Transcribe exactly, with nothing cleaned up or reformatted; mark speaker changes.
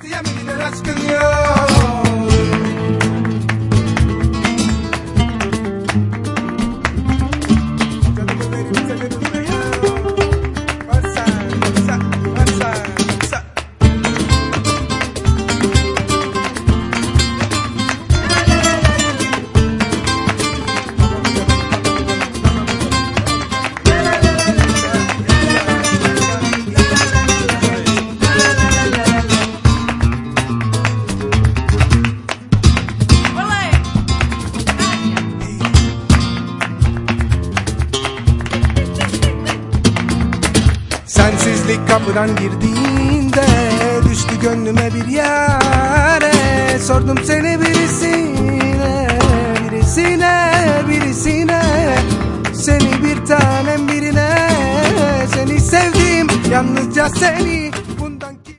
Speaker 1: Yemin aşkın yok. Sensizlik kapıdan girdiğinde düştü gönlüme bir yare. Sordum seni birisine, birisine, birisine. Seni bir tanem birine. Seni sevdim, yalnızca seni.